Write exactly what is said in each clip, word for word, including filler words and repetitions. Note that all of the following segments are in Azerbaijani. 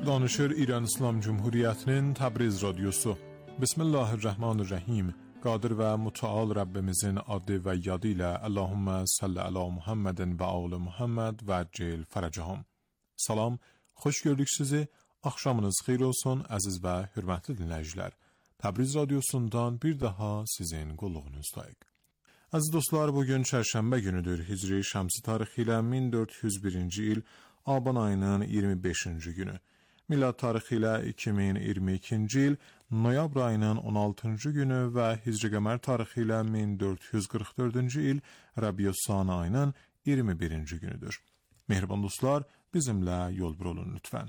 Danışır İran İslam Cumhuriyeti'nin Təbriz Radyosu. Bismillahirrahmanirrahim. Qadir və mütəal Rəbbimizin adı və yadı ilə Allahümmə salli ala Muhammedin və alı Muhammed və cil fərəcəhum. Salam, xoş gördük sizi. Axşamınız xeyir olsun, əziz və hürmətli dinləyicilər. Təbriz Radyosundan bir daha sizin qulluğunuzdayıq. Əziz dostlar, bugün çərşənbə günüdür. Hicri şəmsi tarixi ilə min dörd yüz birinci il Aban ayının iyirmi beşinci günü. Milad tarixi ilə iki min iyirmi ikinci il noyabr ayının on altıncı günü və Hicri qəmər tarixi ilə min dörd yüz qırx dördüncü il Rəbiyyəs-Sani ayının iyirmi birinci günüdür. Mehriban dostlar, bizimlə yol olun lütfən.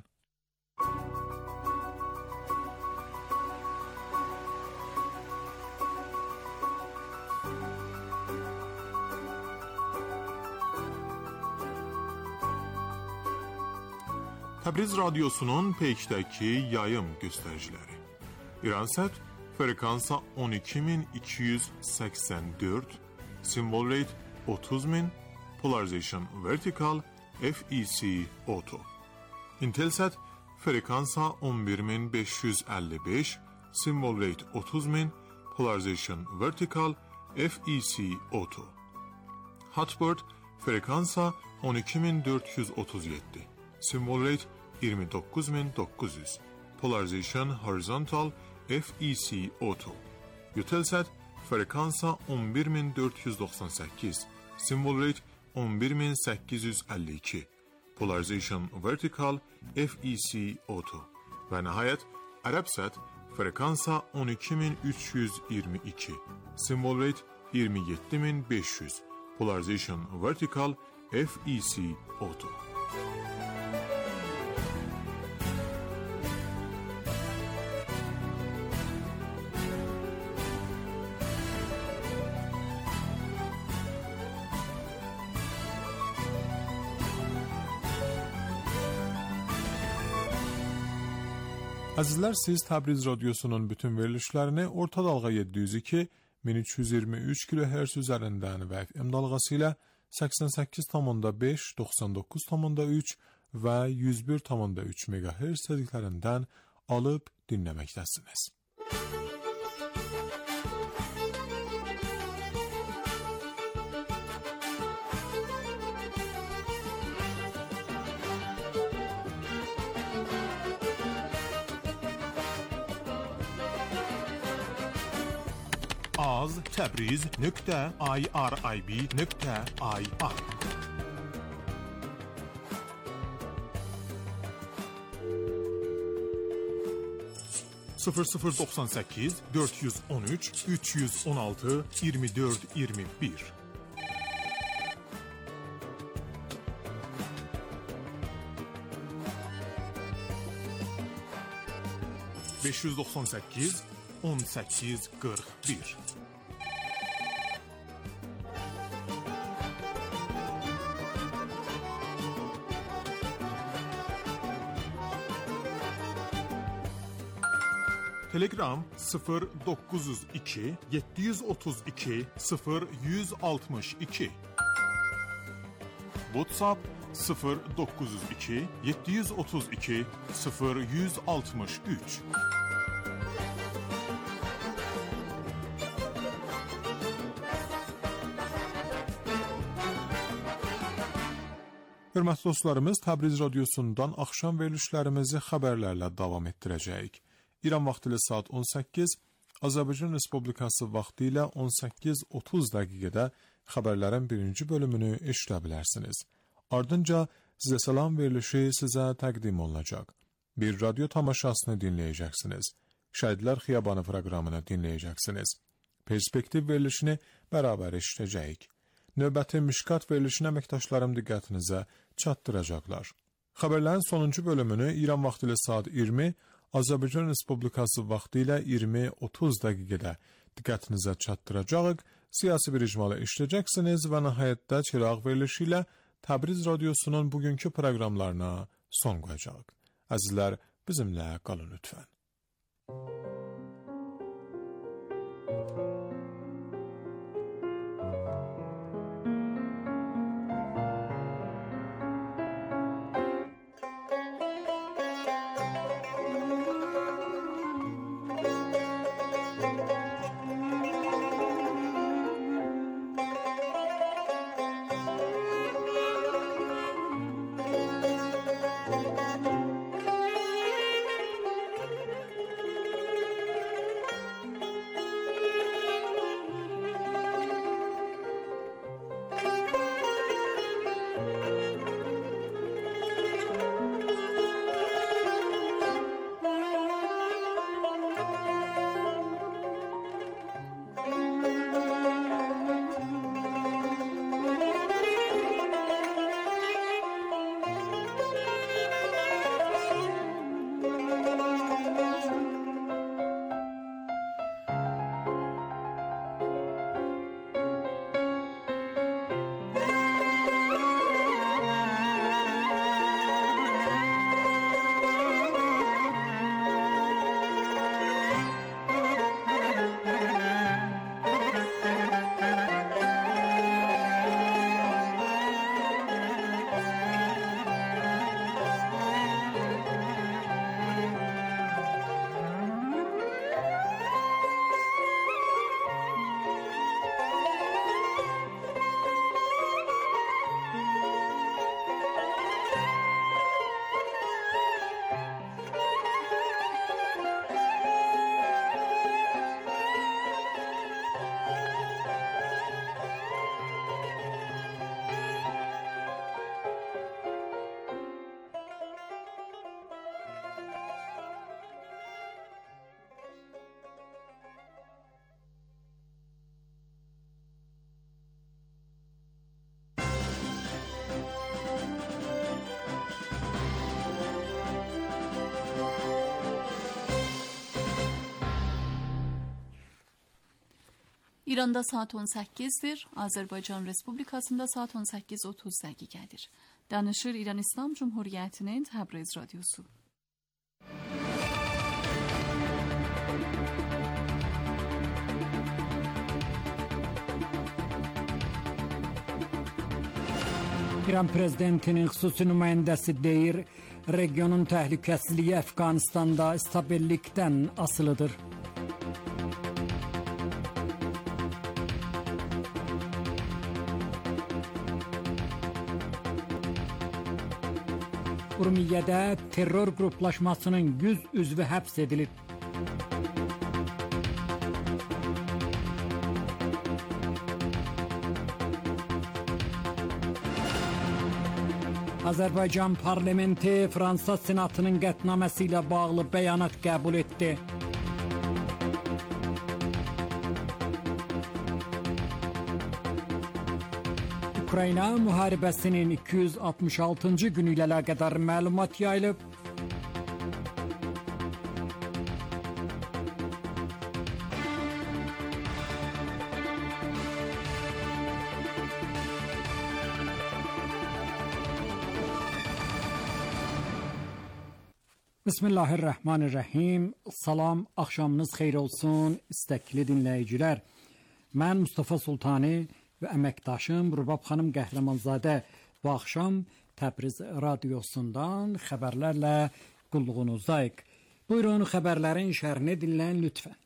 Təbriz Radyosunun peykdəki yayım göstəriciləri. İransat frekansa on iki min iki yüz səksən dörd, symbol rate otuz min, polarization vertical, F E C auto. Intelsat frekansa on bir min beş yüz əlli beş, symbol rate otuz min, polarization vertical, F E C auto. Hotbird frekansa on iki min dörd yüz otuz yeddi, symbol rate iyirmi doqquz min doqquz yüz, polarization horizontal, F E C auto. Eutelsat frekansa on bir min dörd yüz doxsan səkkiz, symbol rate on bir min səkkiz yüz əlli iki, polarization vertical, F E C auto. Və nəhayət Arabsat frekansa on iki min üç yüz iyirmi iki, symbol rate iyirmi yeddi min beş yüz, polarization vertical, F E C auto. Əzizlər, siz Təbriz Radyosunun bütün verilişlərini orta dalğa yeddi yüz iki, min üç yüz iyirmi üç kilohertz üzərindən və F M dalğası ilə səksən səkkiz nöqtə beş, doxsan doqquz nöqtə üç və yüz bir nöqtə üç megahertz tezliklərindən alıb dinləməkdəsiniz. az təbriz nöqtə irib nöqtə ir sıfır sıfır doxsan səkkiz dörd yüz on üç üç yüz on altı iyirmi dörd iyirmi bir beş yüz doxsan səkkiz on səkkiz qırx bir Telegram sıfır doqquz yüz iki yeddi yüz otuz iki sıfır yüz altmış iki WhatsApp sıfır doqquz yüz iki yeddi yüz otuz iki sıfır yüz altmış üç Hörmətli dostlarımız, Təbriz Radyosundan axşam verilişlərimizi xəbərlərlə davam etdirəcəyik. İran vaxtı ilə saat on səkkiz, Azərbaycan Respublikası vaxtı ilə on səkkiz otuz dəqiqədə xəbərlərin birinci bölümünü eşidə bilərsiniz. Ardınca sizə salam verilişi sizə təqdim olunacaq. Bir radyo tamaşasını dinləyəcəksiniz. Şəhidlər Xiyabanı proqramını dinləyəcəksiniz. Perspektiv verilişini bərabər eşidəcəyik. Növbəti Mişkat verilişini əməkdaşlarım diqqətinizə çatdıracaqlar. Xəbərlərin sonuncu bölümünü İran vaxtı ilə saat iyirmi, Azərbaycan Respublikası vaxtı ilə iyirmi otuz dəqiqədə diqqətinizə çatdıracağıq. Siyasi bir icmalı eşidəcəksiniz və nəhayətdə çıraq verilişi ilə Təbriz Radyosunun bugünkü proqramlarına son qoyacaq. Əzizlər, bizimlə qalın lütfən. İranda saat on səkkizdir, Azərbaycan Respublikasında saat on səkkiz otuz dəqiqədir. Danışır İran İslam Cumhuriyyətinin Təbriz Radyosu. İran prezidentinin xüsusi nümayəndəsi deyir, regionun təhlükəsizliyi Əfqanistanda stabillikdən asılıdır. Urmiyyədə terror qruplaşmasının yüz üzvü həbs edilib. Azərbaycan parlamenti Fransa senatının qətnaməsi ilə bağlı bəyanat qəbul etdi. Ukrayna müharibəsinin iki yüz altmış altıncı günü ilə əlaqədar məlumat yayılıb. Bismillahirrahmanirrahim. Salam, axşamınız xeyir olsun, istəkli dinləyicilər. Mən Mustafa Sultani və əməkdaşım Rubab xanım Qəhrəmanzadə bu axşam Təbriz Radyosundan xəbərlərlə qulluğunuzdayıq. Buyurun, xəbərlərin şərhini dinləyin lütfən.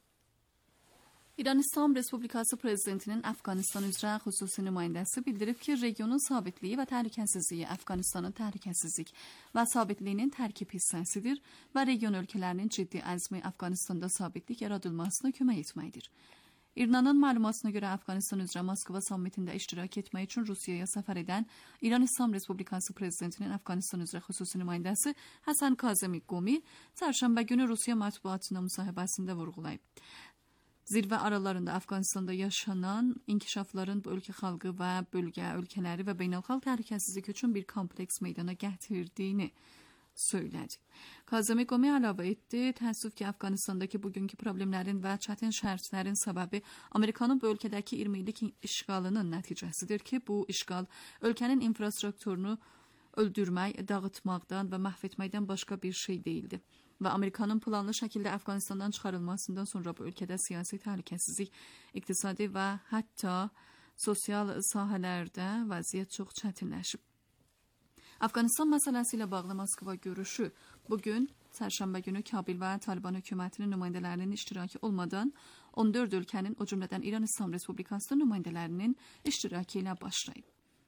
İran İslam Respublikası Prezidentinin Əfqanistan üzrə xüsusi nümayəndəsi bildirib ki, regionun sabitliyi və təhlükəsizliyi Əfqanistanın təhlükəsizlik və sabitliyinin tərkib hissəsidir və region ölkələrinin ciddi əzmi Əfqanistanda sabitlik yaradılmasına kömək etməkdir. İrnanın məlumatına görə Əfqanistan üzrə Moskva sammitində iştirak etmək üçün Rusiyaya səfər edən İran İslam Respublikası Prezidentinin Əfqanistan üzrə xüsusi nümayəndəsi Həsən Kazemi Qomi çərşənbə günü Rusiya mətbuatına müsahibəsində vurğulayıb. Zirvə aralarında Əfqanistanda yaşanan inkişafların bu ölkə xalqı və bölgə ölkələri və beynəlxalq təhlükəsizlik üçün bir kompleks meydana gətirdiyini söylədi. Kazemi Qomi əlavə etdi, təəssüf ki, Əfqanistandakı bugünkü problemlərin və çətin şərtlərin səbəbi Amerikanın bu ölkədəki iyirmi illik işğalının nəticəsidir ki, bu işğal ölkənin infrastrukturunu öldürmək, dağıtmaqdan və məhv etməkdən başqa bir şey deyildi. Və Amerikanın planlı şəkildə Əfqanistandan çıxarılmasından sonra bu ölkədə siyasi təhlükəsizlik, iqtisadi və hətta sosial sahələrdə vəziyyət çox çətinləşib. Əfqanistan məsələsi ilə bağlı Moskva görüşü bugün çərşənbə günü Kabil və Taliban hökumətinin nümayəndələrinin iştirakı olmadan on dörd ölkənin, o cümlədən İran İslam Respublikasının nümayəndələrinin iştirakı ilə başlayıb.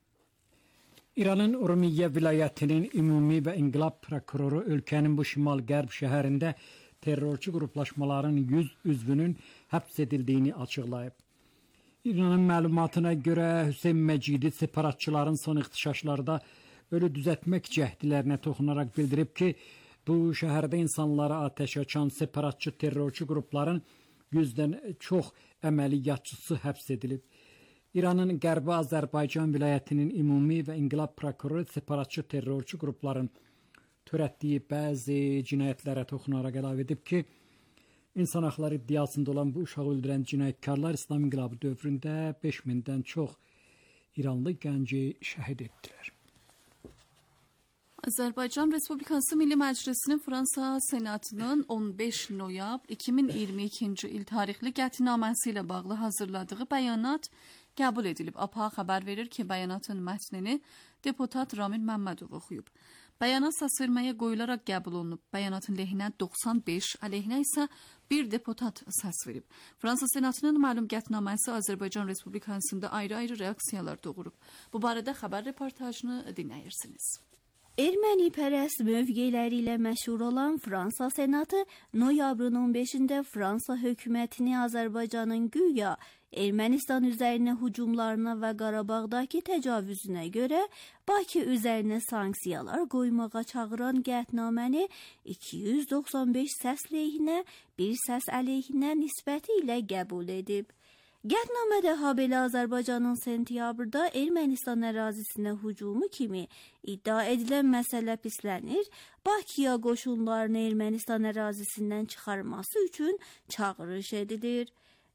İranın Urmiyyə vilayətinin ümumi və inqilab prokuroru ölkənin bu şimal-qərb şəhərində terrorçu qruplaşmaların yüz üzvünün həbs edildiyini açıqlayıb. İranın məlumatına görə Hüseyn Məcidi separatçıların son ixtişaşlarda ölü düzəltmək cəhdilərinə toxunaraq bildirib ki, bu şəhərdə insanlara atəş açan separatçı terrorçu qrupların yüzdən çox əməliyyatçısı həbs edilib. İranın Qərbi Azərbaycan vilayətinin ümumi və inqilab prokuroru separatçı terrorçu qrupların törətdiyi bəzi cinayətlərə toxunaraq əlavə edib ki, insan haqları iddiasında olan bu uşağı öldürən cinayətkarlar İslam inqilabı dövründə beş mindən çox İranlı gənci şəhid etdilər. Azərbaycan Respublikası Milli Məclisinin Fransa Senatının on beş noyabr iki min iyirmi ikinci il tarixli qətnaməsi ilə bağlı hazırladığı bəyanat qəbul edilib. A P A xəbər verir ki, bəyanatın mətnini deputat Ramin Məmmədov oxuyub. Bəyanat səsverməyə qoyularaq qəbul olunub. Bəyanatın lehinə doxsan beş, əleyhinə isə bir deputat səs verib. Fransa Senatının məlum qətnaməsi Azərbaycan Respublikasında ayrı-ayrı reaksiyalar doğurub. Bu barədə xəbər reportajını dinləyirsiniz. Erməni pərəst mövqeləri ilə məşhur olan Fransa Senatı noyabrın on beşində Fransa hökumətini Azərbaycanın güya Ermənistan üzərinə hücumlarına və Qarabağdakı təcavüzünə görə Bakı üzərinə sanksiyalar qoymağa çağıran qətnaməni iki yüz doxsan beş səs lehinə, bir səs əleyhinə nisbəti ilə qəbul edib. Qətnamədə habelə Azərbaycanın sentyabrda Ermənistan ərazisinə hücumu kimi iddia edilən məsələ pislənir, Bakıya qoşunlarını Ermənistan ərazisindən çıxarması üçün çağırış edilir.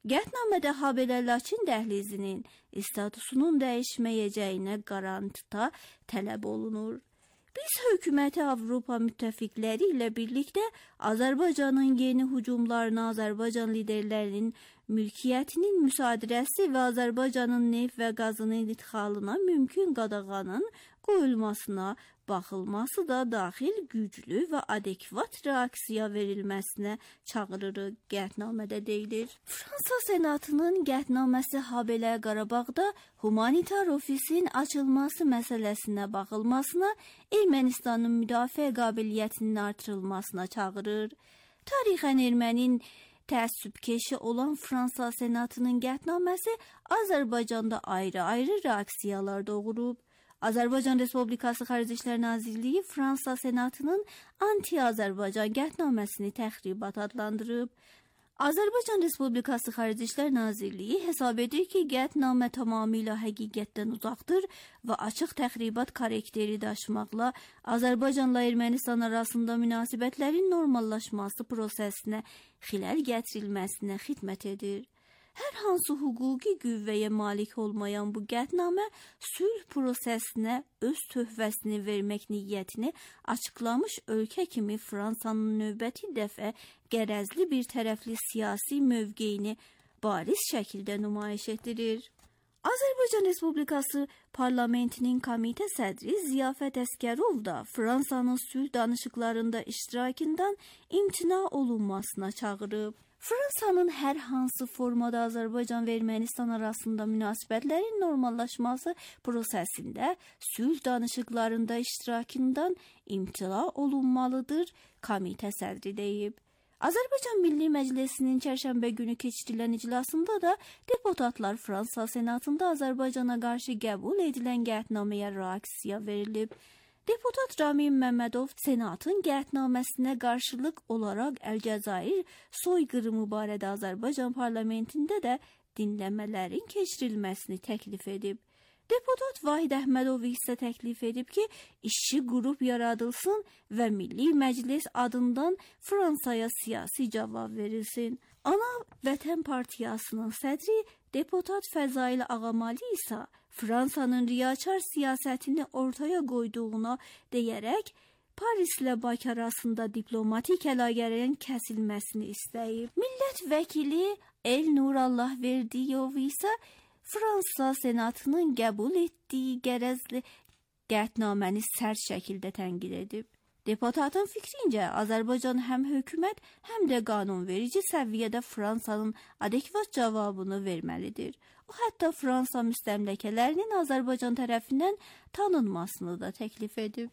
Qətnamədə habelə Laçın dəhlizinin statusunun dəyişməyəcəyinə qarantita tələb olunur. Biz hökuməti Avropa müttəfiqləri ilə birlikdə Azərbaycanın yeni hücumlarına, Azərbaycan liderlərinin mülkiyyətinin müsadirəsi və Azərbaycanın neft və qazının idxalına mümkün qadağanın qoyulmasına baxılması da daxil güclü və adekvat reaksiya verilməsinə çağırırıq, qətnamədə deyilir. Fransa Senatının qətnaməsi habelə Qarabağda humanitar ofisin açılması məsələsinə baxılmasına, Ermənistanın müdafiə qabiliyyətinin artırılmasına çağırır. Tarixən ermənin təəssübkeşi olan Fransa Senatının qətnaməsi Azərbaycanda ayrı-ayrı reaksiyalar doğurub. Azərbaycan Respublikası Xarici İşlər Nazirliyi Fransa Senatının anti-Azərbaycan qətnaməsini təxribat adlandırıb. Azərbaycan Respublikası Xarici İşlər Nazirliyi hesab edir ki, qətnamə tamamilə həqiqətdən uzaqdır və açıq təxribat karakteri daşımaqla Azərbaycanla Ermənistan arasında münasibətlərin normallaşması prosesinə xiləl gətirilməsinə xidmət edir. Hər hansı hüquqi qüvvəyə malik olmayan bu qətnamə sülh prosesinə öz töhfəsini vermək niyyətini açıqlamış ölkə kimi Fransanın növbəti dəfə qərəzli bir tərəfli siyasi mövqeyini bariz şəkildə nümayiş etdirir. Azərbaycan Respublikası Parlamentinin komitə sədri Ziyafət Əskərov da Fransanın sülh danışıqlarında iştirakından imtina olunmasına çağırıb. Fransanın hər hansı formada Azərbaycan və Ermənistan arasında münasibətlərin normallaşması prosesində sülh danışıqlarında iştirakından imtina olunmalıdır, komitə sədri deyib. Azərbaycan Milli Məclisinin çərşənbə günü keçirilən iclasında da deputatlar Fransa Senatında Azərbaycana qarşı qəbul edilən qətnaməyə reaksiya verilib. Deputat Ramin Məmmədov Senatın qətnaməsinə qarşılıq olaraq Əlcəzair soyqırımı barədə Azərbaycan parlamentində də dinləmələrin keçirilməsini təklif edib. Deputat Vahid Əhmədov isə təklif edib ki, işçi qrup yaradılsın və Milli Məclis adından Fransaya siyasi cavab verilsin. Ana Vətən Partiyasının sədri deputat Fəzail Ağamali isə Fransanın riyaçar siyasətini ortaya qoyduğuna deyərək Parislə Bakı arasında diplomatik əlaqələrin kəsilməsini istəyib. Millət vəkili El Nur Allahverdiyev isə Fransa Senatının qəbul etdiyi qərəzli qətnaməni sərt şəkildə tənqid edib. Deputatın fikrincə, Azərbaycan həm hökumət, həm də qanunverici səviyyədə Fransanın adekvat cavabını verməlidir. O, hətta Fransa müstəmləkələrinin Azərbaycan tərəfindən tanınmasını da təklif edib.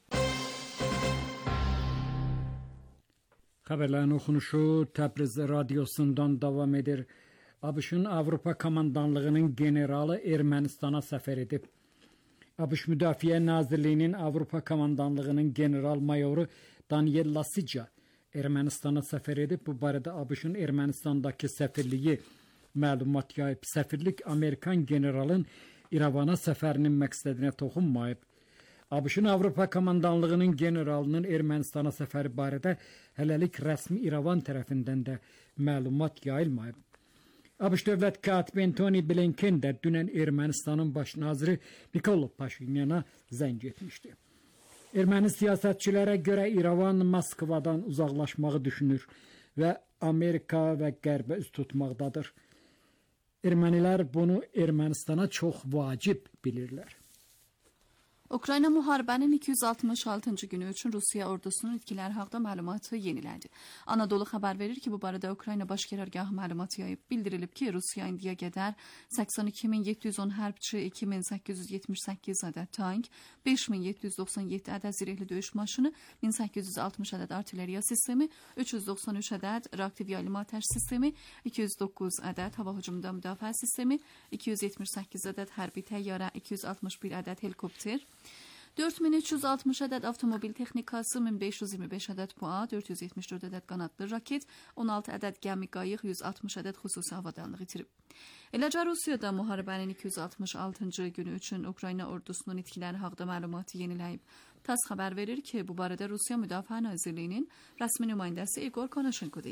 Xəbərlərin oxunuşu Təbriz radiosundan davam edir. ABŞ-ın Avropa Komandanlığının generalı Ermənistana səfər edib. ABŞ Müdafiə Nazirliyinin Avropa Komandanlığının general-mayoru Daniel Lasica Ermənistana səfər edib. Bu barədə ABŞ-ın Ermənistandakı səfirliyi məlumat yayıb. Səfirlik Amerikan generalın İrəvana səfərinin məqsədinə toxunmayıb. ABŞ-ın Avropa Komandanlığının generalının Ermənistana səfəri barədə hələlik rəsmi İrəvan tərəfindən də məlumat yayılmayıb. ABŞ dövlət katibi Antony Blinken də dünən Ermənistanın baş naziri Nikol Paşinyana zəng etmişdi. Erməni siyasətçilərə görə İrəvan Moskvadan uzaqlaşmağı düşünür və Amerika və Qərbə üst tutmaqdadır. Ermənilər bunu Ermənistana çox vacib bilirlər. Ukrayna müharibənin iki yüz altmış altıncı günü üçün Rusiya ordusunun itkiləri haqda məlumatı yenilədi. Anadolu xəbər verir ki, bu barədə Ukrayna baş qərargahı məlumat yayıb. Bildirilib ki, Rusiya indiyə qədər səksən iki min yeddi yüz on hərbçi, iki min səkkiz yüz yetmiş səkkiz ədəd tank, beş min yeddi yüz doxsan yeddi ədəd zirehli döyüş maşını, min səkkiz yüz altmış ədəd artilleriya sistemi, üç yüz doxsan üç ədəd reaktiv yaylım atəş sistemi, iki yüz doqquz ədəd hava hücumunda müdafiə sistemi, iki yüz yetmiş səkkiz ədəd hərbi təyyarə, iki yüz altmış bir ədəd helikopter, dörd min üç yüz altmış ədəd avtomobil texnikası, min beş yüz iyirmi beş ədəd P U A, dörd yüz yetmiş dörd ədəd qanadlı raket, on altı ədəd gəmi qayıq, yüz altmış ədəd xüsusi havadanlıq itirib. Eləcə Rusiyada müharibənin iki yüz altmış altıncı günü üçün Ukrayna ordusunun itkiləri haqda məlumatı yeniləyib. TASS xəbər verir ki, bu barədə Rusiya Müdafiə Nazirliyinin rəsmi nümayəndəsi Igor Konashenko deyib.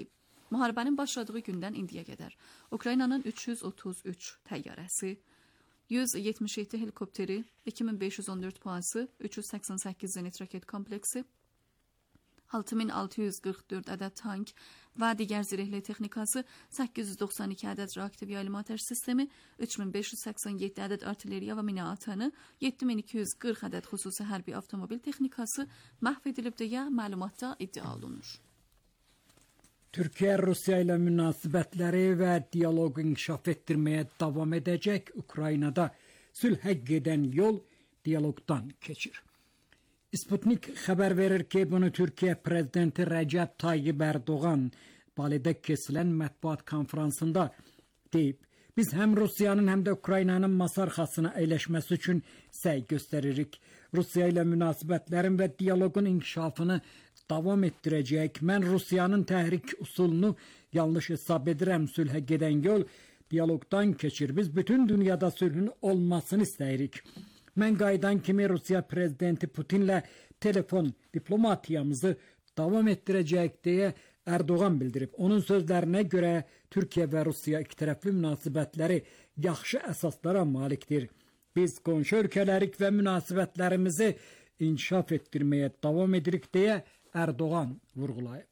Müharibənin başladığı gündən indiyə qədər Ukraynanın üç yüz otuz üç təyyarəsi, yüz yetmiş yeddi helikopteri, iki min beş yüz on dörd PUASı, üç yüz səksən səkkiz zenit raket kompleksi, altı min altı yüz qırx dörd ədəd tank və digər zirehli texnikası, səkkiz yüz doxsan iki ədəd reaktiv yaylım atəş sistemi, üç min beş yüz səksən yeddi ədəd artilleriya və mina atanı, yeddi min iki yüz qırx ədəd xüsusi hərbi avtomobil texnikası məhv edilib deyə məlumatda iddia olunur. Türkiye Rusya ile münasebetleri ve diyalogu inkişaf ettirmeye devam edecek. Ukrayna'da sülhe giden yol diyalogdan geçir. Sputnik haber verir ki bunu Türkiye Prezidenti Recep Tayyip Erdoğan Bali'de kesilen matbuat konferansında deyip, biz hem Rusya'nın hem de Ukrayna'nın masarxasına eğleşmesi için səy gösteririk. Rusya ile münasebetlerin ve diyalogun inkişafını davam ettirəcək. Mən Rusiyanın təhrik usulunu yanlış hesab edirəm. Sülhə gedən yol diyalogdan keçir. Biz bütün dünyada sülhün olmasını istəyirik. Mən qaydan kimi Rusiya prezidenti Putinlə telefon diplomatiyamızı davam etdirəcək deyə Erdoğan bildirib. Onun sözlərinə görə Türkiyə və Rusiya ikitərəfli münasibətləri yaxşı əsaslara malikdir. Biz qonşu ölkələrik və münasibətlərimizi inkişaf etdirməyə davam edirik deyə Erdoğan vurgulayıb.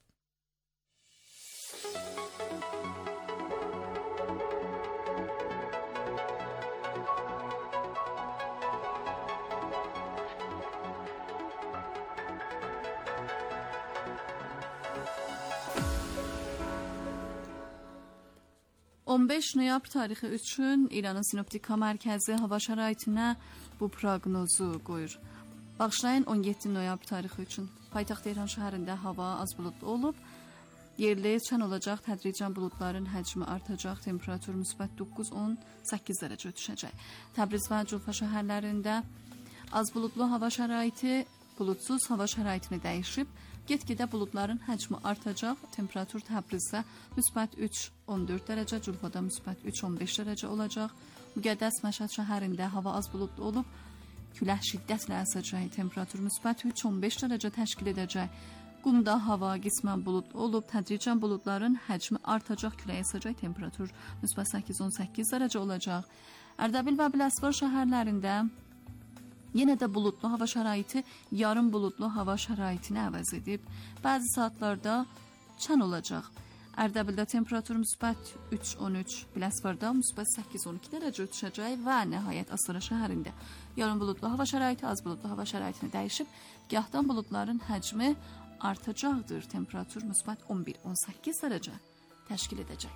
on beş noyabr tarixi üçün İranın Sinoptika Mərkəzi hava şəraitinə bu proqnozu qoyur. Bağışlayın on yeddi noyabr tarixi üçün paytaxt Tehran şəhərində hava az buludlu olub, yerli çən olacaq, tədricən buludların həcmi artacaq, temperatur müsbət doqquz on səkkiz dərəcə düşəcək. Təbriz və Culfa şəhərlərində az buludlu hava şəraiti, buludsuz hava şəraitini dəyişib, get-gedə buludların həcmi artacaq, temperatur Təbrizdə müsbət üç on dörd dərəcə, Culfada müsbət üç on beş dərəcə olacaq. Müqəddəs Məşhəd şəhərində hava az buludlu olub, küləh şiddətlə əsəcək, temperatur müsbət üç on beş dərəcə təşkil edəcək. Qumda hava qismən buludlu olub, tədricən buludların həcmi artacaq, küləh əsəcək, temperatur müsbət səkkiz on səkkiz dərəcə olacaq. Ərdəbil və Biləsuvar şəhərlərində yenə də buludlu hava şəraiti yarım buludlu hava şəraitinə əvəz edib. Bəzi saatlarda çən olacaq. Ərdəbildə temperatur müsbət üç on üç, Biləsuvarda müsbət səkkiz on iki dərəcə düşəcək və nəhayət Astara şəhərində yarım buludlu hava şəraiti az buludlu hava şəraitini dəyişib, gahdan buludların həcmi artacaqdır. Temperatur müsbət on bir on səkkiz dərəcə təşkil edəcək.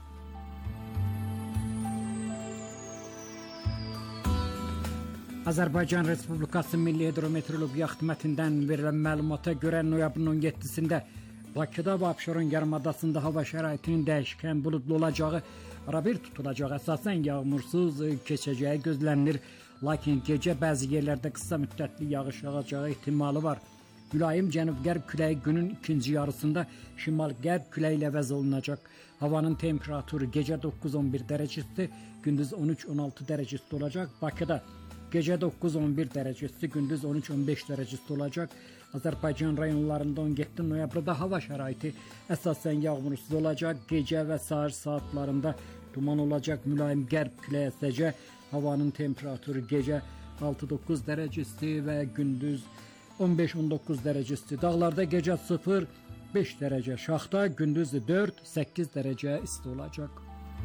Azərbaycan Respublikası Milli Hidrometeorologiya Xidmətindən verilən məlumata görə noyabrın on yeddisində Bakıda və Abşeron yarımadasında hava şəraitinin dəyişkən buludlu olacağı, arabir tutulacaq, əsasən yağmursuz keçəcəyi gözlənilir. Lakin gecə bəzi yerlərdə qısa müddətli yağış yağacağı ehtimalı var. Mülayim cənub-qərb küləyi günün ikinci yarısında şimal-qərb küləyi ilə əvəz olunacaq. Havanın temperaturu gecə doqquz on bir dərəcəsi, gündüz on üç on altı dərəcəsi olacaq. Bakıda gecə doqquz on bir dərəcəsi, gündüz on üç on beş dərəcəsi olacaq. Azərbaycan rayonlarında on yeddi noyabrda hava şəraiti əsasən yağmursuz olacaq. Gecə və səhər saatlarında duman olacaq, mülayim qərb küləyi əsəcək. Havanın temperaturu gecə altı doqquz dərəcəsi və gündüz on beş on doqquz dərəcəsi. Dağlarda gecə sıfır beş dərəcə, Şaxta gündüz dörd səkkiz dərəcə isti olacaq.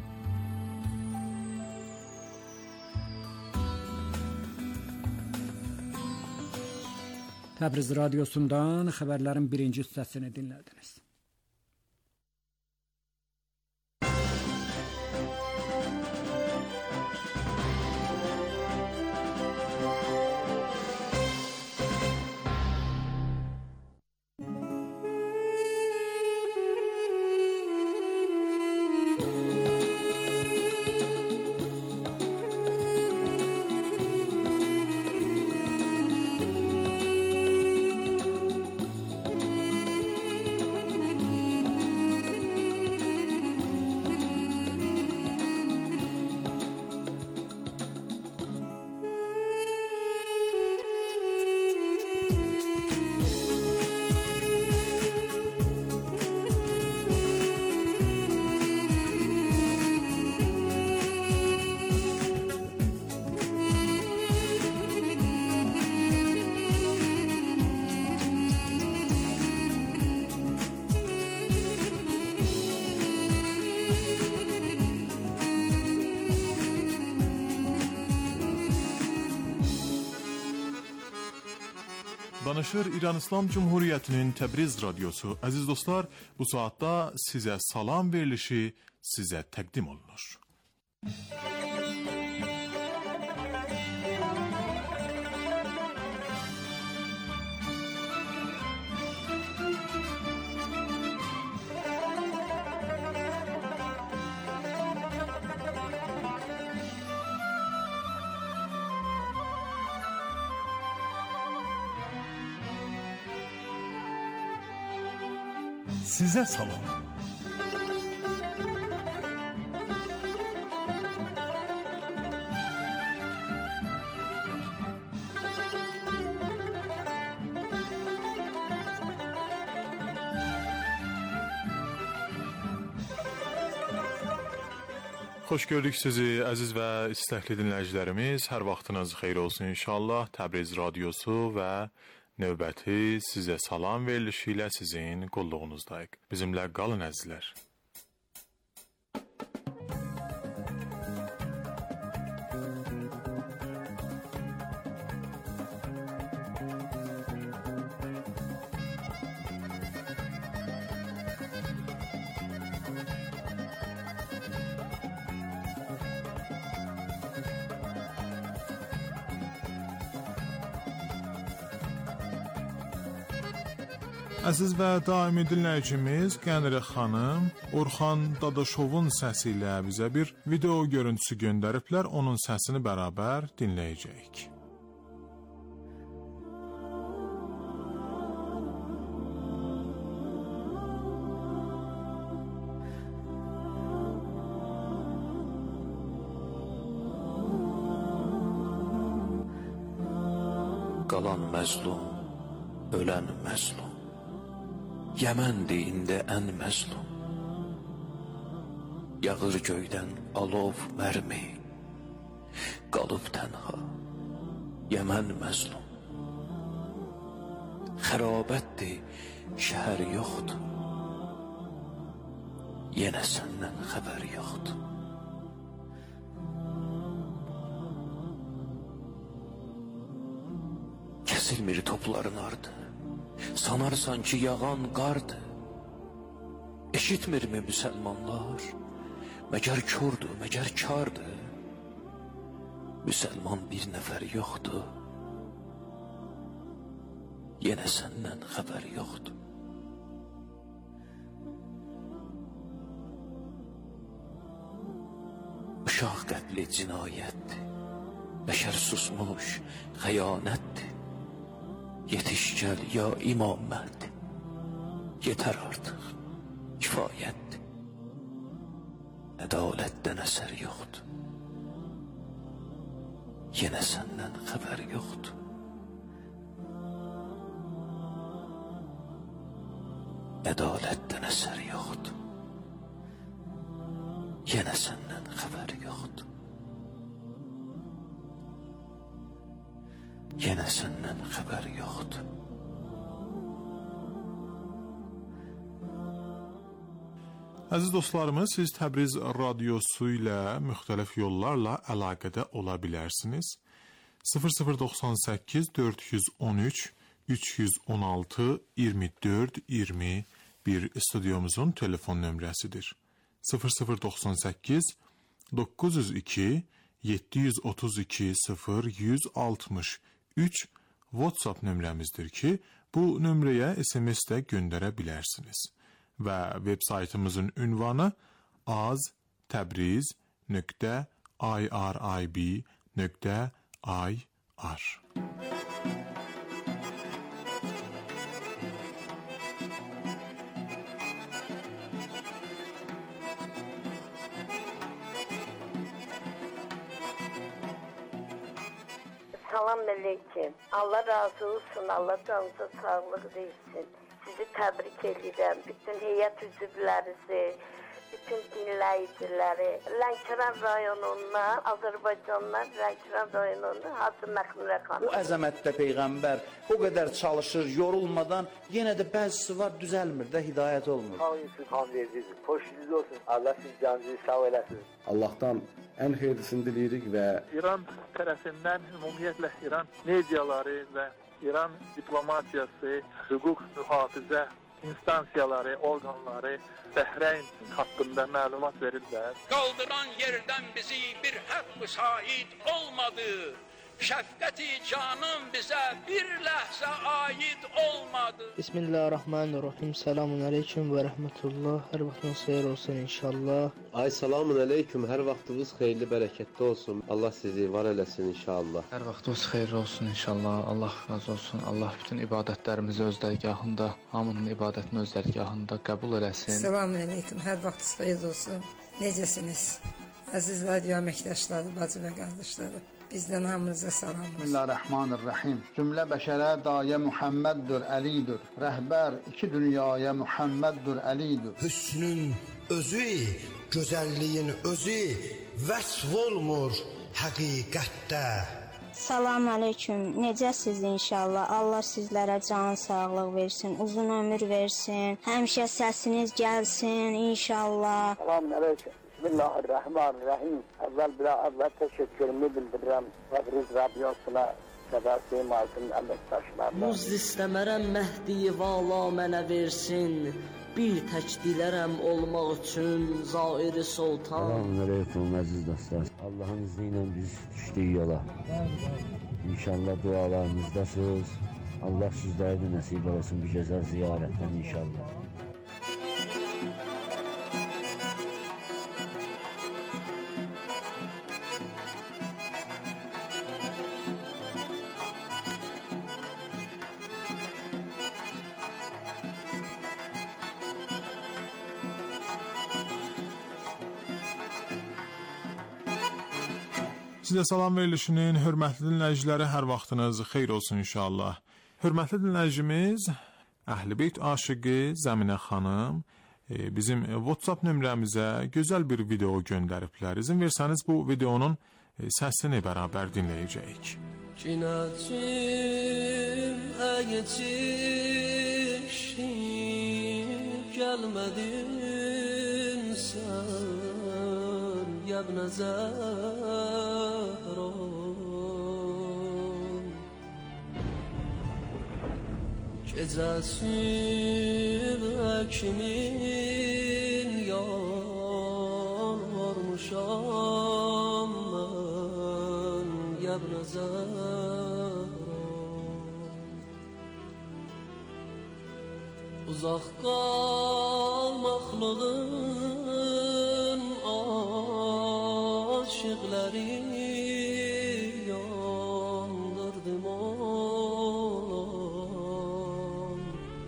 Təbriz radiosundan xəbərlərin birinci hissəsini dinlədiniz. Danışır İran İslam Cumhuriyeti'nin Təbriz radyosu. Aziz dostlar, bu saatte size salam verilişi size təqdim olunur. Size salam. Xoş gördük sizi əziz və istəkli dinləyicilərimiz. Hər vaxtınız xeyir olsun inşallah. Təbriz radyosu və növbəti sizə salam verilişi ilə sizin qulluğunuzdayıq. Bizimlə qalın əzizlər. Əziz və daimi dinləyicimiz Qənirə xanım Orxan Dadaşovun səsi ilə bizə bir video görüntüsü göndəriblər. Onun səsini bərabər dinləyəcəyik. Qalan məzlum, ölən məzlum, Yəməndir indi ən məzlum. Yağır göydən alov mərmi, qalıb tənha, Yəmən məzlum. Xərabətdir, şəhər yoxdur, yenə səndən xəbər yoxdur. Kəsilmir topların ardı, sanarsan ki yağan qardır. Eşitmirmi müsəlmanlar? Məgər kördür, məgər kardır? Müsəlman bir nəfər yoxdur, yenə səndən xəbər yoxdur. Uşaq qətli cinayətdir, bəşər susmuş xəyanətdir. Yetiş gəl ya imamət, yetər artıq, kifayətdir. Ədalətdən əsər yoxdur, yenə səndən xəbər yoxdur. Ədalətdən əsər yoxdur, yenə səndən xəbər yoxdur. Yenə səndən xəbər yoxdur. Əziz dostlarımız, siz Təbriz radyosu ilə müxtəlif yollarla əlaqədə ola bilərsiniz. sıfır sıfır doxsan səkkiz dörd yüz on üç üç yüz on altı iyirmi dörd iyirmi bir stüdyomuzun telefon nömrəsidir. sıfır sıfır doxsan səkkiz doqquz yüz iki yeddi yüz otuz iki sıfır yüz altmış üç WhatsApp nömrəmizdir ki, bu nömrəyə S M S də göndərə bilərsiniz. Və web saytımızın ünvanı az təbriz nöqtə irib nöqtə ir. Salam aleyküm. Allah razı olsun. Allah canınıza sağlıq versin. Sizi təbrik edirəm. Bütün heyət üzvlərinizi, bütün dinləyiciləri. Lənkəran rayonundan, Azərbaycandan Lənkəran rayonundan Hacı Məxmurə xanım. Bu əzəmətdə Peyğəmbər o qədər çalışır, yorulmadan, yenə də bəzisi var, düzəlmir də, hidayət olmur. Hamınızı kan verdirir. Hoşunuz olsun. Allah siz canınızı sağ eləsin. Allah'tan en hayırlısını dileyirik ve İran tərəfindən ümumiyyətlə İran mediaları və İran diplomatiyası, hüquq mühafizə instansiyaları, orqanları Bəhreyn haqqında məlumat verirlər. Qaldıran yerdən bizi bir haqq şahid olmadı. Şəfqəti canım bizə bir ləhzə aid olmadı. Bismillahirrahmanirrahim. Selamun aleyküm və rəhmətullah. Hər vaxtınız xeyir olsun inşallah. Ay salamun aleyküm. Hər vaxtınız xeyirli, bərəkətli olsun. Allah sizi var eləsin inşallah. Hər vaxtınız xeyir olsun inşallah. Allah razı olsun. Allah bütün ibadətlərimizi öz dərgahında, hamının ibadətini öz dərgahında qəbul eləsin. Selamun aleyküm. Hər vaxtınız xeyir olsun. Necəsiniz? Əziz radio əməkdaşları, bacı və qardaşları. Bizdən hamınıza salam olsun. Bismillahirrahmanirrahim. Cümlə bəşərə dayə Muhammeddur, Əlidir. Rəhbər iki dünyaya Muhammeddur, Əlidir. Hüsnün özü, gözəlliyin özü vəsf olmur həqiqətdə. Salam aleyküm. Necəsiz inşallah? Allah sizlərə can sağlıq versin, uzun ömür versin. Həmişə səsiniz gəlsin inşallah. Salam aleyküm. Bismillahirrahmanirrahim. Əvvəl bir əvvəl təşəkkürümü bildirirəm Təbriz Radiosuna, Səbəsi Martin əməkdaşlarına. Muz istəmərəm Məhdi vala mənə versin. Bir tək dilərəm olmaq üçün Zairi Sultan. Selamun aleyküm əziz dostlar. Allahın izni ilə biz düşdük yola. İnşallah dualarınızdasınız. Allah sizlərə də nəsib olsun bir gözəl ziyarətdən inşallah. Sizə salam verilişinin hörmətli dinləyiciləri, hər vaxtınız xeyir olsun inşallah. Hörmətli dinləyicimiz Əhl-i-Beyt aşıqı Zəminə xanım bizim WhatsApp nömrəmizə gözəl bir video göndəriblər. İzin versəniz bu videonun səsini bərabər dinləyəcəyik. Cinacım əyəcişim gəlmədin sən yəbnə Zəhran Gecəsin həkimin yalvarmışam mən yəbnə Zəhran Uzaq qalmaqlığın aşıqları yandırdım olan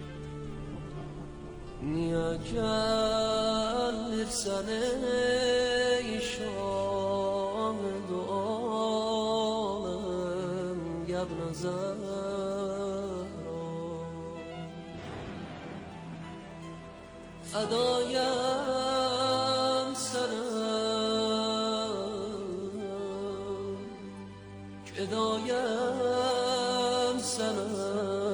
Niyə gəlirsən ey şahid aləm yəbnə Zəhran Fədayəm sənə Fədayəm sənə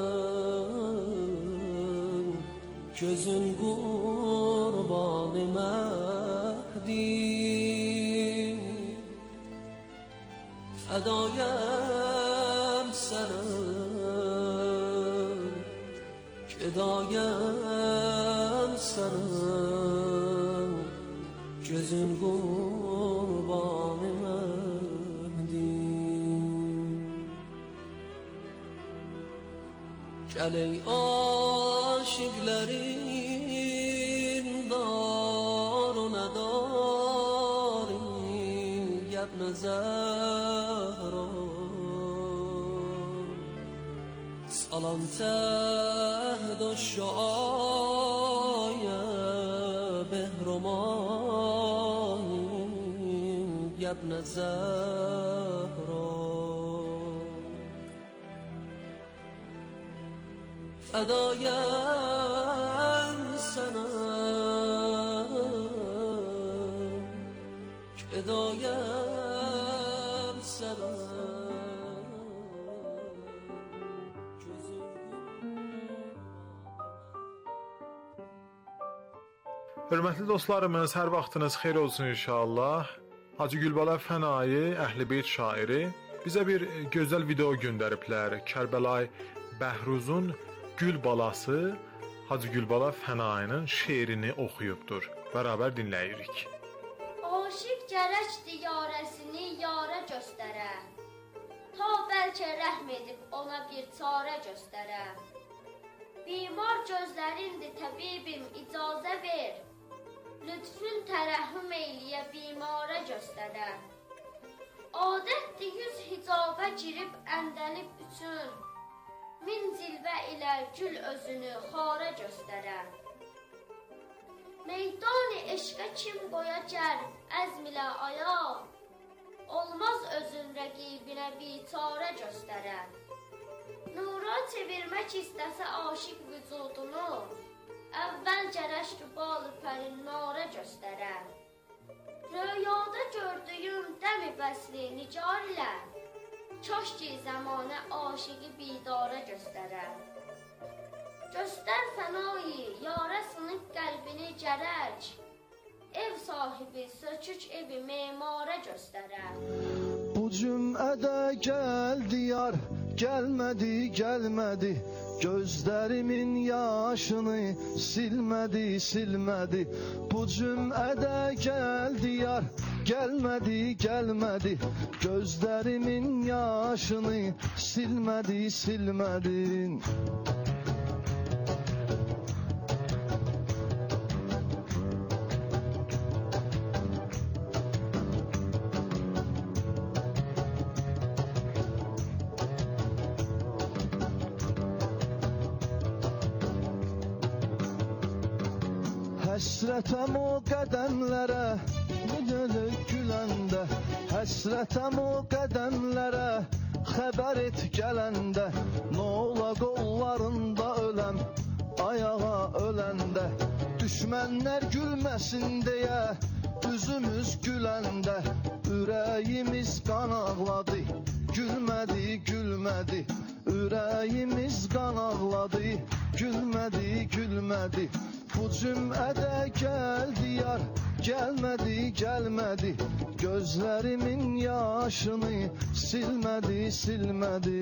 Gözün qurbanı Məhdi Fədayəm sənə Fədayəm sənə Gözün qurbanı Məhdi Gəl ey aşıqlərin daruna darin yəbnə Zəhran Salam təhd o şaya behromanin yəbnə Zəhran Fədayəm sənə Fədayəm sənə Hörmətli dostlarımız, hər vaxtınız xeyir olsun inşallah. Hacı Gülbala Fənai, Əhl-i-Beyt şairi bizə bir gözəl video göndəriblər. Kərbəlayi Bəhruzun Gül balası Hacı Gülbala Fənayinin şeirini oxuyubdur. Bərabər dinləyirik. Aşiq gərək diyarəsini yara göstərə, ta bəlkə rəhm edib ona bir çarə göstərə. Bimar gözlərindir təbibim icazə ver, lütfün tərəhhüm eyliyə bimara göstərə. Adətdir yüz hicabə girib əndəlib üçün, min zilvə ilə gül özünü xara göstərə. Meydan-ı eşqə kim qoya gər əzm ilə ayaq, olmaz özün rəqibinə biçarə göstərə. Nura çevirmək istəsə aşiq vücudunu, əvvəl gərək balı pərin nara göstərə. Röyada gördüyüm dəmi bəsli nicar ilə, kaş ki zamanə aşıqı bidara göstərə. Göstər fənayı, yara sınıq qəlbini gərək, ev sahibi sökük evi memara göstərə. Bu cümlədə gəldi yar, gəlmədi, gəlmədi, gözlərimin yaşını silmədi, silmədi. Bu cümlədə gəldi yar, gəlmədi, gəlmədi, gözlərimin yaşını silmədi, silmədi. Həsrətəm o qədəmlərə, müdülük güləndə, həsrətəm o qədəmlərə, xəbər et gələndə, nola qollarında öləm, ayağa öləndə, düşmənlər gülməsin deyə, üzümüz güləndə, ürəyimiz qan ağladı, gülmədi, gülmədi, ürəyimiz qan ağladı, gülmədi, gülmədi. Bu cümlədə gəldi yar, gəlmədi, gəlmədi, gözlərimin yaşını silmədi, silmədi.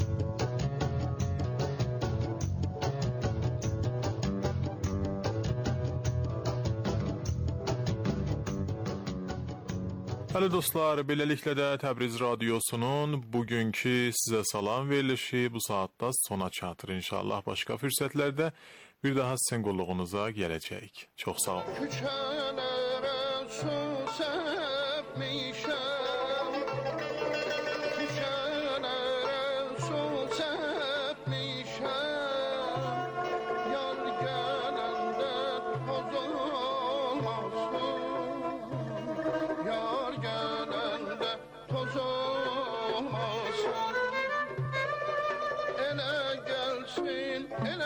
Hələ dostlar, beləliklə də Təbriz Radiosunun bugünkü sizə salam verilişi bu saatda sona çatır. İnşallah başqa fürsətlərdə bir daha sizin qulluğunuza gələcəyik. Çox sağ olun. Küçələrə su səpmişəm, küçələrə su səpmişəm, yar gələndə toz olmasın, yar gələndə toz olmasın, elə gəlsin, elə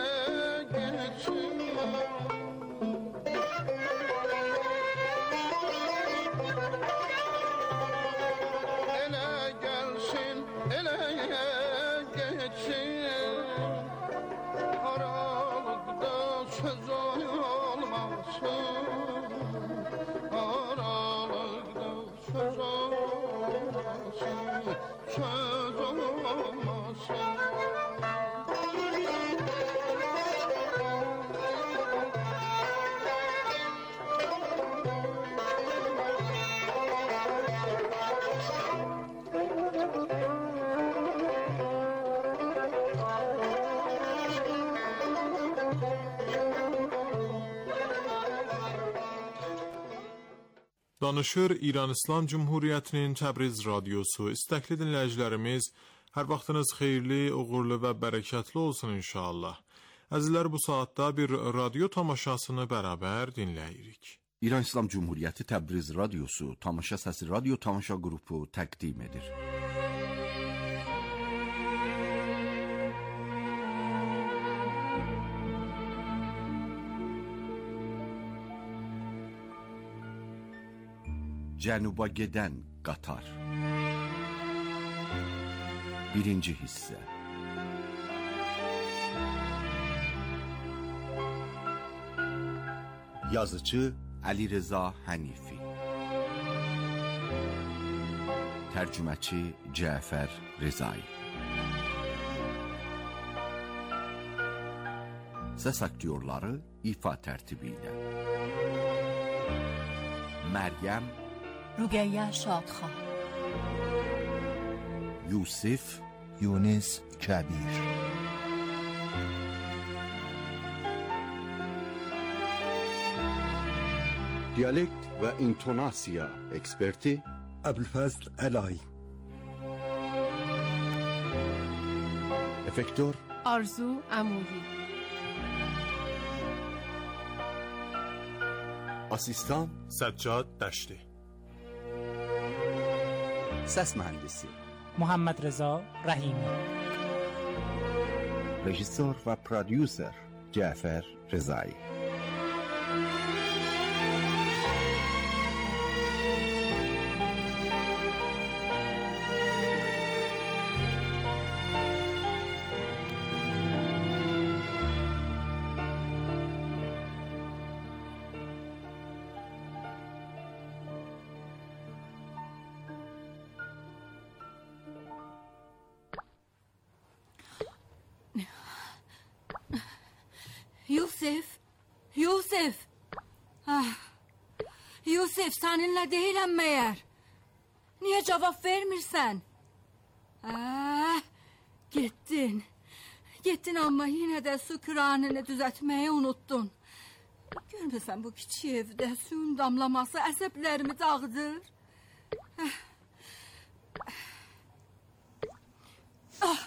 Danışır İran İslam Cumhuriyyətinin Təbriz Radiosu. İstəkli dinləyicilərimiz, hər vaxtınız xeyirli, uğurlu və bərəkətli olsun inşallah. Əzizlər, bu saatda bir radio tamaşasını bərabər dinləyirik. İran İslam Cumhuriyyəti Təbriz Radiosu Tamaşa Səsi Radio Tamaşa qrupu təqdim edir. Cənuba gedən qatar. Birinci hissə. Yazıcı Əli Rıza Hənifi. Tərcüməçi Cəfər Rezai. Səs aktyorları ifa tərtibi ilə Məryəm Rüqəyyə Şadxan, Yusif Yunus Kəbir, Dialekt və intonasiya eksperti Əbülfəzl Əlay, Efektör Arzu Əmuli, Asistan Səccad Dəşti, Səs mühəndisi Muhammed Reza Rahimi, Rejissor və prodüser Cəfər Rezai. Yusif, Yusif. Ah, Yusif, səninlə deyiləm məyər? Niyə cavab vermirsən? Ah, getdin. Getdin, amma yenə də su kranını düzəltməyi unuttun. Görmürsən bu kiçik evdə suyun damlaması əsəblərimi dağıdır? Ah. Ah.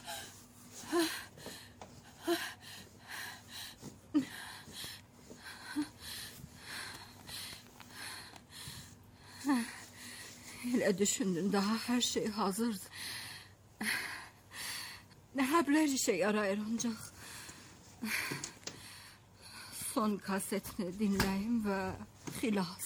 Elə düşündün, daha hər şey hazırdır. Həblər işə yarayır ancaq. Son kasetini dinləyin və xilas.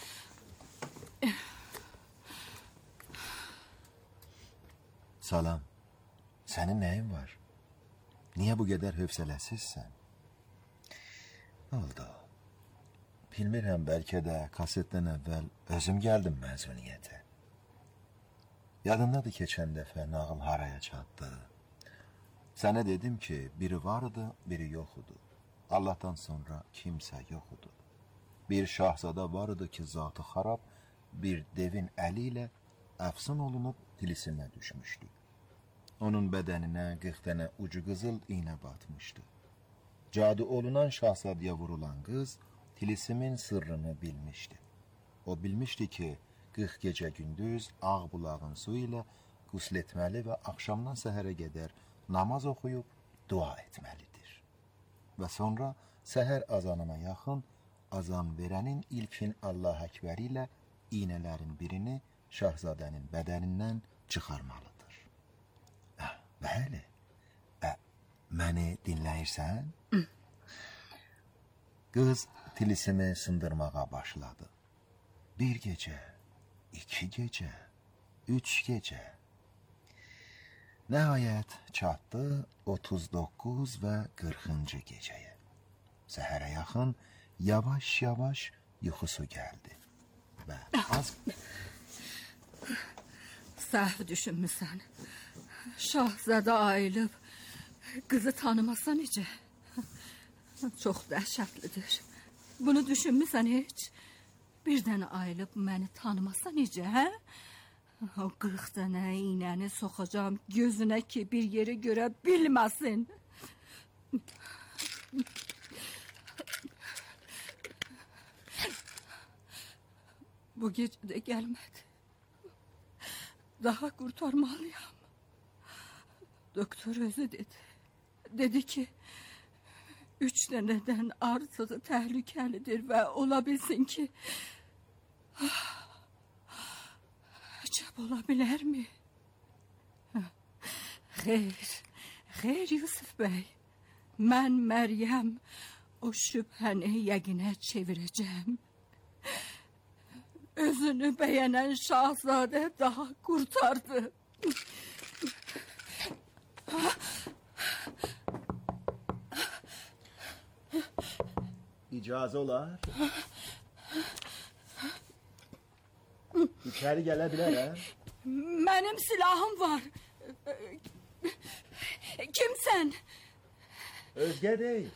Salam, sənin nəyin var? Niyə bu qədər hövsələsizsən? Nə oldu? Bilmirəm, bəlkə də kasetdən əvvəl özüm gəldim məzuniyyətə. Yadımdadır keçən dəfə nağıl haraya çatdı. Sənə dedim ki, biri vardı, biri yox idi. Allahdan sonra kimsə yox idi. Bir şahzada vardı ki, zatı xarab, bir devin əli ilə əfsun olunub tilisinə düşmüşdü. Onun bədəninə qırx dənə ucu qızıl iynə batmışdı. Cadu olunan şahzadəyə vurulan qız tilisimin sırrını bilmişdi. O bilmişdi ki, qırx gecə gündüz ağ bulağın su ilə qusl etməli və axşamdan səhərə qədər namaz oxuyub dua etməlidir. Və sonra səhər azanına yaxın azan verənin ilkin Allah Əkbəri ilə iynələrin birini şahzadənin bədənindən çıxarmalıdır. Hə, bəli, hə, məni dinləyirsən? Qız tilisimi sındırmağa başladı. Bir gecə, iki gecə, üç gecə. Nəhayət çatdı otuz doqquz və qırxıncı gecəyə. Səhərə yaxın yavaş-yavaş yuxusu gəldi. Və az... Səhv düşünmüsən. Şahzadə ayılıb qızı tanımasa necə? Çox dəhşətlidir. Bunu düşünmüsən heç? Birdən ayılıb məni tanımasa necə, hə? O qırx dənə iynəni soxacam gözünə ki, bir yeri görə bilməsin. Bu gecə də gəlmədi. Daha qurtarmalıyam. Doktor özü dedi. Dedi ki, üç dənədən artığı təhlükəlidir və ola bilsin ki, əcəb ola bilərmi? Xeyr, xeyr Yusuf bəy. Mən Məryəm o şübhəni yəqinə çevirəcəm. Özünü bəyənən şahzadə daha qurtardı. İcazə olar. İçəri gələ bilərəm. Mənim silahım var. Kimsən? Özgə deyil.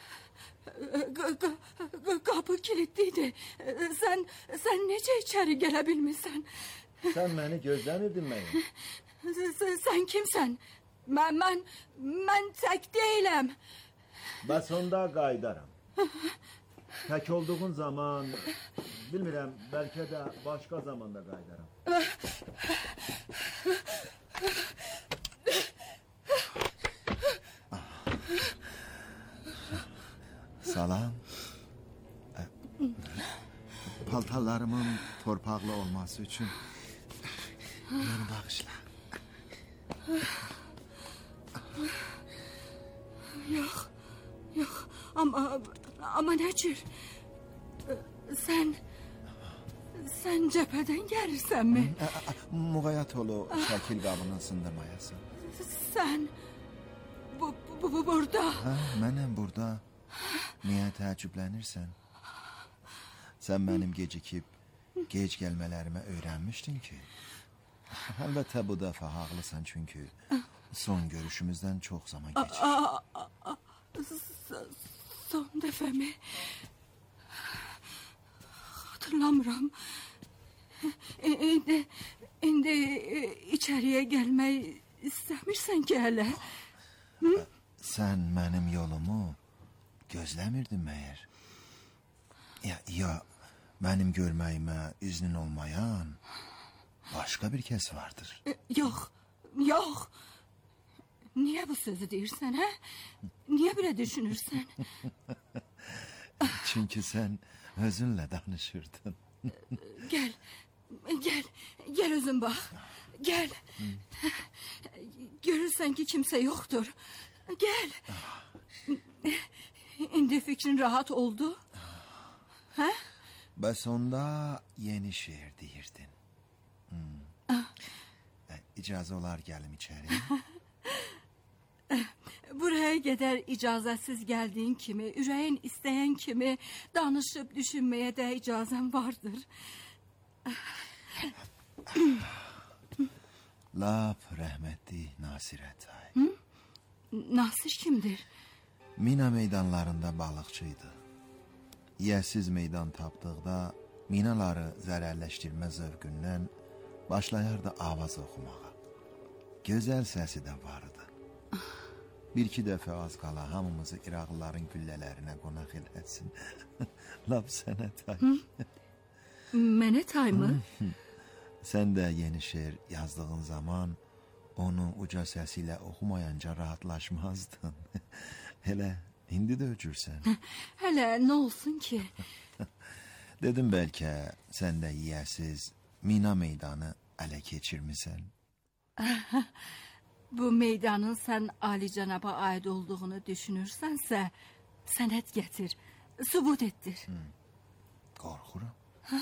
Qapı kilitliydi. Sən, sən necə içəri gələ bilmirsən? Sən məni gözləmirdin məni. Sən kimsən? Mən, mən, mən tək deyiləm. Bəs onda qaydaram. Tək olduğun zaman, bilmirəm, bəlkə də başqa zamanda qaydaram. Salam. Paltarlarımın torpaqlı olması üçün məni bağışla. Yox, yox, amma, amma nə cür? Sən, sən cəbhədən gəlirsənmi? Müğayyət olu şəkil qabının sındırmayası. Sən, bu, bu, bu burada. Hə, mənəm burada. Niyə təəccüblənirsən? Sən mənim gecikib, gec gəlmələrimə öyrənmişdin ki. Əlbəttə bu dəfə haqlısan çünki son görüşümüzdən çox zaman keçir. Son dəfə mi? Hatırlamıram. İndi, indi içəriyə gəlmək istəmirsən ki hələ. Sən mənim yolumu gözləmirdin məyər? Ya, ya mənim görməyimə iznin olmayan başqa bir kəs vardır. Yox, yox. Niyə bu sözü deyirsən, hə? Niyə belə düşünürsən? Çünki sən özünlə danışırdın. Gəl, gəl, gəl özün bax. Gəl. Görürsən ki kimsə yoxdur. Gəl. İndi fikrin rahat oldu. Hə? Bəs onda yeni şeir deyirdin. Hmm. İcazə olar gəlim içəri. Buraya qədər icazəsiz gəldiyin kimi, ürəyin istəyən kimi danışıb düşünməyə də icazən vardır. Lap rəhmətli Nasir Ətay. Nasir kimdir? Mina meydanlarında balıqçıydı. Yiyəsiz meydan tapdıqda minaları zərərləşdirmə zövqündən başlayardı avaz oxumağa. Gözəl səsi də vardı. Bir-iki dəfə az qala hamımızı İraqlıların güllələrinə qonaq eləsin. Lap sənə tay. Mənə tay mı? Sən də yeni şeir yazdığın zaman onu uca səsi ilə oxumayanca rahatlaşmazdın. Hələ indi də öcürsən. Hələ nə olsun ki? Dedim bəlkə sən də yiyəsiz mina meydanı ələ keçirmisən. Bu meydanın sən alicənaba aid olduğunu düşünürsənsə, sənət gətir, sübut etdir. Hmm. Qorxuram.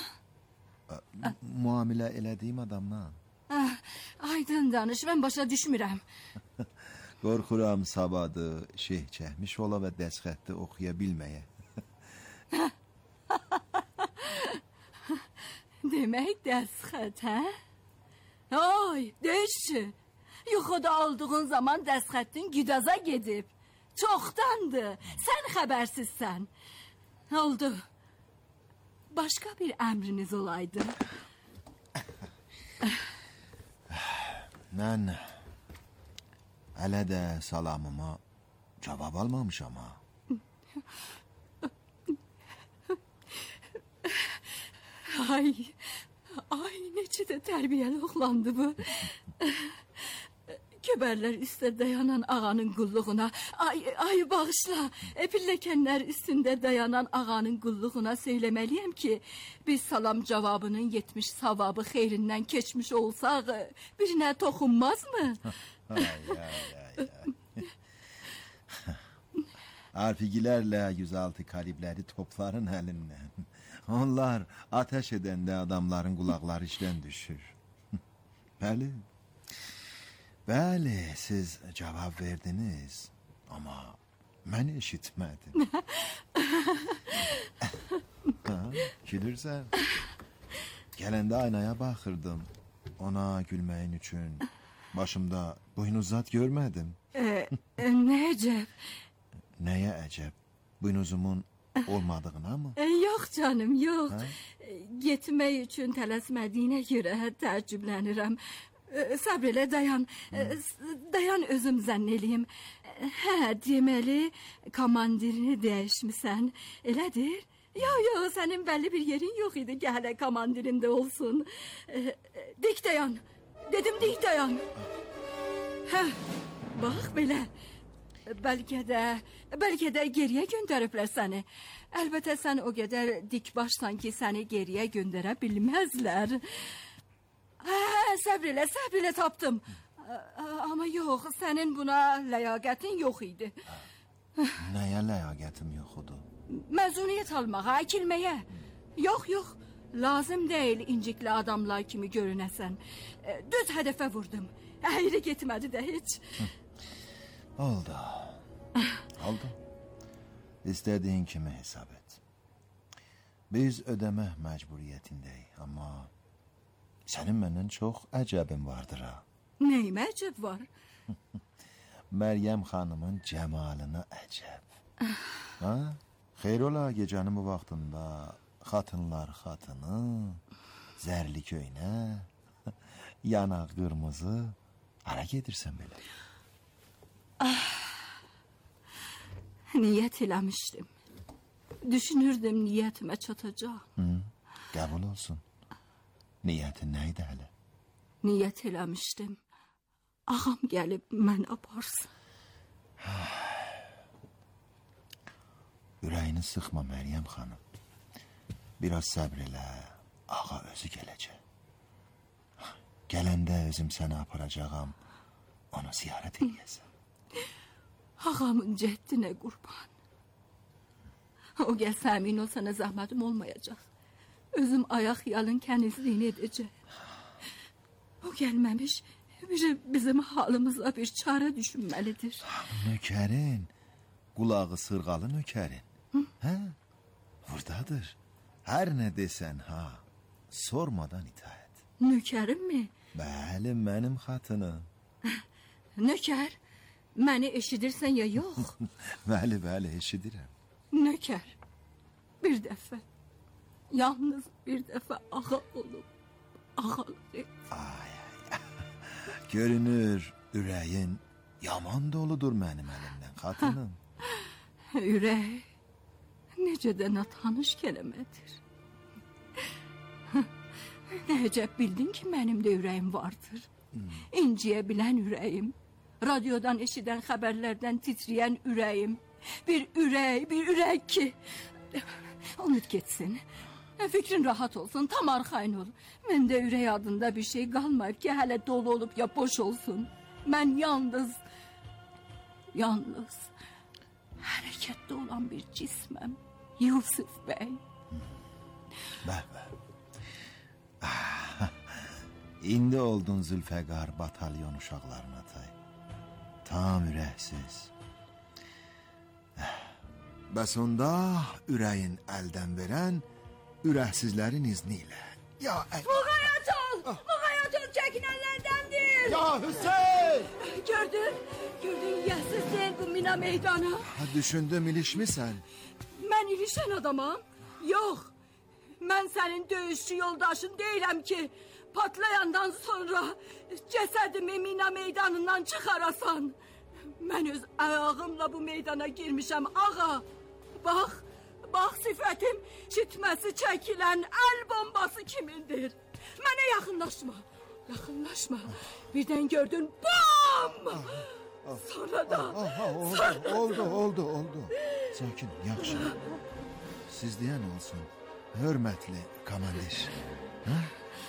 Muamilə elədiyim adamdan. Aydın danış, mən başa düşmürəm. Qorxuram sabadı, şeyh çəkmiş ola və dəsxətdə oxuya bilməyə. Demək dəsxət, hə? Oy, döyüşçü. Yuxuda olduğun zaman dəsxəttin güdaza gedib. Çoxdandır, sən xəbərsizsən. Oldu. Başqa bir əmriniz olaydı. Mən hələ də salamıma cavab almamışam ha. Ay, ay necə də tərbiyəli oğlandı bu. Köbərlər üstə dayanan ağanın qulluğuna, ay, ay bağışla, pilləkənlər üstündə dayanan ağanın qulluğuna söyləməliyəm ki, biz salam cavabının yetmiş savabı xeyrindən keçmiş olsaq, birinə toxunmaz mı? Ay, ay, ay, ay. Arpigilərlə yüz altı kalibrləri topların əlindən. Onlar ateş edəndə adamların qulaqları işdən düşür. Bəli. Bəli, siz cavab verdiniz, amma mən eşitmədim. Ha, gülürsən. Gələndə aynaya baxırdım. ona gülməyin üçün başımda buynuzat görmədim. E, e, ne əcəb. Nəyə əcəb? Buynuzumun olmadığına mı? E, yok canım, yok. E, Getmək üçün tələsmədiyinə görə təəccüblənirəm. E, Səbr elə, dayan. E, Dayan, özüm zənn eləyim. E, Hə, deməli, komandirini dəyişmisən, elədir? Yo, yo, sənin bəlli bir yerin yox idi ki, hələ komandirində olsun. E, Dik dayan. Dedim dik dayan. Hə, bax belə. Bəlkə də, bəlkə də geriyə göndəriblər səni. Əlbəttə sən o qədər dik başsan ki, səni geriyə göndərə bilməzlər. Hə, səbr elə, səbr elə tapdım. Amma yox, sənin buna ləyaqətin yox idi. Nəyə ləyaqətim yox idi? Məzuniyyət almağa, əkilməyə. Yox, yox, lazım deyil incikli adamlar kimi görünəsən. Düz hədəfə vurdum. Əyri getmədi də heç. Oldu. Oldu. İstədiyin kimi hesab et. Biz ödəmə məcburiyyətindəyik, amma sənin məndən çox əcəbin vardır ha. Nəyimə əcəb var? Məryəm xanımın cəmalına əcəb. Ha? Xeyr ola gecənin bu vaxtında xatınlar xatını, zərli köynə, yanaq qırmızı, hara gedirsən belə? Ah, niyət eləmişdim. Düşünürdüm niyyətimə çatacaq. Hı, qəbul olsun. Niyyətin nə idi hələ? Niyyət eləmişdim. Ağam gəlib mən aparsın. Ürəyini sıxma Məryəm xanım. Biraz səbr elə, ağa özü gələcək. Gələndə özüm səni aparacağam, onu ziyarət edəyəsən. Ağamın cəddinə qurban. O gəlsə əmin ol sənə zəhmətim olmayacaq. Özüm ayaq yalın kənizliyini edəcək. O gəlməmiş bizim halımızla bir çare düşünməlidir. Nökərin, qulağı sırğalı nökərin. Hə? Buradadır. Hər nə desən ha, sormadan itaət. Nökərim mi? Bəli, mənim xatınım. Nökər, məni eşidirsən ya yox? Bəli, bəli, eşidirəm. Nökər, bir dəfə, yalnız bir dəfə ağa olub, ağalıq et. Ay, ay, görünür, ürəyin yaman doludur mənim əlimdən, xatınım. Ürək, necə də natanış kələmədir. Nəcəb bildin ki, mənim də ürəyim vardır. İnciyə bilən ürəyim, radiodan eşidən xəbərlərdən titriyən ürəyim. Bir ürək, bir ürək ki, unut getsin. Fikrin rahat olsun, tam arxayn ol. Məndə ürək adında bir şey qalmayıb ki, hələ dolu olub ya boş olsun. Mən yalnız, yalnız hərəkətdə olan bir cisməm, Yusuf bəy. Bəh, bəh. İndi oldun Zülfəqar batalyon uşaqlarına tay. Tam ürəksiz. Bəs onda ürəyin əldən verən ürəksizlərin izni ilə. Ya əl... Muğayat ol! Muğayat ol, çəkinənlərdəndir! Ya Hüseyin! Gördün, gördün yəsizsin bu mina meydana. Ha, düşündüm ilişmisən. Mən ilişən adamam. Yox, mən sənin döyüşçü yoldaşın deyiləm ki, patlayandan sonra cəsədimi mina meydanından çıxarasan. Mən öz ayağımla bu meydana girmişəm ağa. Bax, bax sifətim şitməsi çəkilən əl bombası kimindir. Mənə yaxınlaşma, yaxınlaşma. Birdən gördün, bam! Sonra da... Oldu, oldu, oldu, oldu. Sakin, yaxşı. Siz deyən olsun, hörmətli komandir. Hə?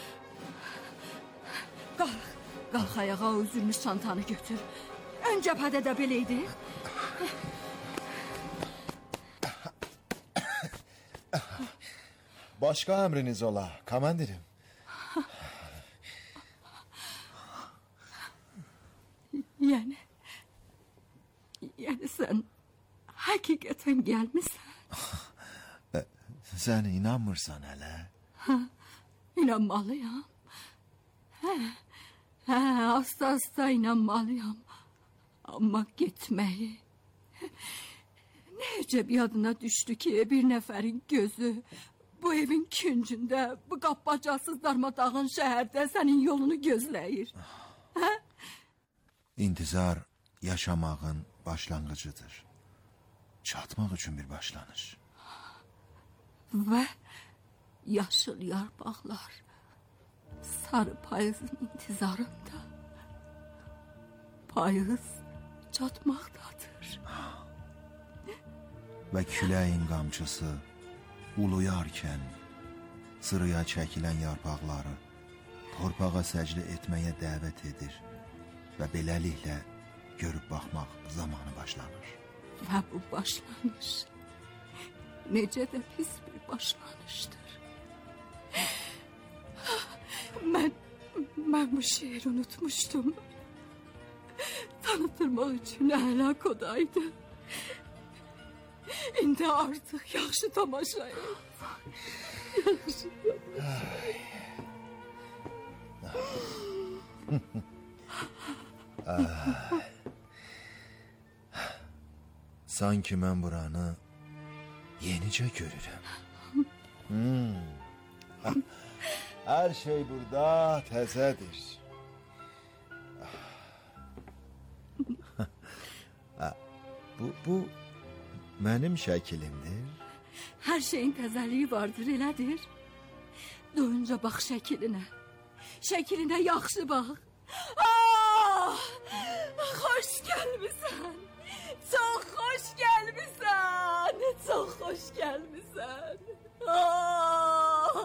Qalx, qalx ayağa, üzülmüş çantanı götür. Ön cəbhədə də belə idi. Başqa əmriniz ola, komandirim. Yəni, yəni sən həqiqətən gəlmisən. Sən inanmırsan hələ? Hə, inanmalıyam. Hə, hə, asta-asta inanmalıyam. Amma getməyi. Necə yadına düşdü ki, bir nəfərin gözü bu evin küncündə, bu qabbacasız darmadağın şəhərdə sənin yolunu gözləyir. Hə? İntizar yaşamağın başlanğıcıdır. Çatmaq üçün bir başlanış. Və yaşıl yarpaqlar sarı payızın intizarında. Payız çatmaqdadır. Və küləyin qamçısı uluyarkən sıraya çəkilən yarpaqları torpağa səcdə etməyə dəvət edir və beləliklə görüb baxmaq zamanı başlanır. Və bu başlanış necə də pis bir başlanışdır. Mən, mən bu şeiri unutmuşdum. Tanıtırmaq üçün hala kodaydı. İndi artıq yaxşı tamaşa et. Yaxşı tamaşa. Sanki mən buranı yenicə görürəm. Hmm. Hər şey burada təzədir. bu, bu mənim şəkilimdir. Hər şeyin təzəliyi vardır, elədir. Duyunca bax şəkilinə. Şəkilinə yaxşı bax. Ah! Xoş gəlmisən. Çox xoş gəlmisən. Çox xoş gəlmisən. Ah!